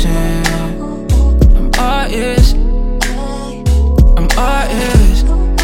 listen. I'm all ears. I'm all ears.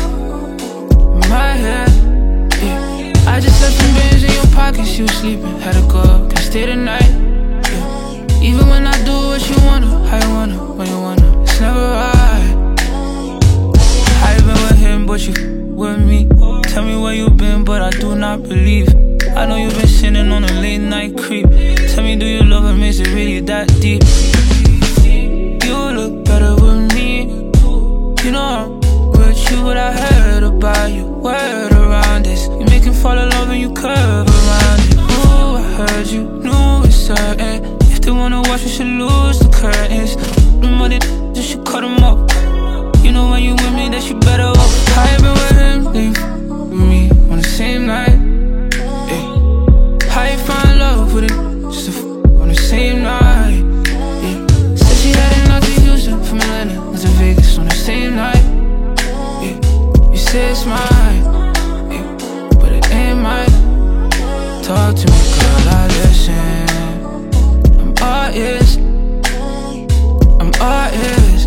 My head, yeah. I just left some bands in your pockets, you sleeping. Had to go up, can't stay the night, yeah. Even when I do what you wanna, how you wanna, when you wanna, it's never right. I been with him, but you with me. Tell me where you been, but I do not believe. I know you've been sitting on a late night creep. Tell me, do you love him, is it really that deep? You look better with me. You know I'm with you, what I heard about you. Word around this, you make him fall in love and you curve around it. Ooh, I heard you knew it's certain. If they wanna watch, we should lose the curtains. The money, just should cut them up. You know when you with me, that you better up. I been with him, leave with me on the same night, yeah. How you find love with it, just to on the same night, yeah. Said she heading out to Houston from Atlanta, to Vegas on the same night, yeah. You say it's mine, yeah, but it ain't mine. Talk to me, girl, I listen. I'm all ears. I'm all ears.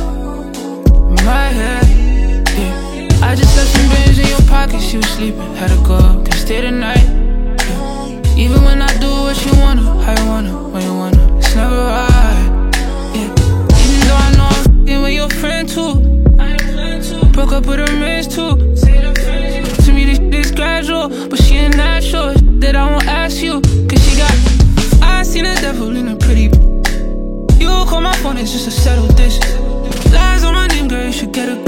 My head, yeah. I just left some bands in your pockets, you sleeping. Had to go up, can't stay the night, yeah. Even when I do what you wanna, how you wanna, when you wanna, it's never right, yeah. Even though I know I'm f***ing with your friend too. Broke up with her mans too. To me this shit is gradual, but she ain't that sure that I won't ask you. Cause she got, I seen the devil in a pretty. You call my phone, it's just to settle this. Lies on my name, girl, you should get a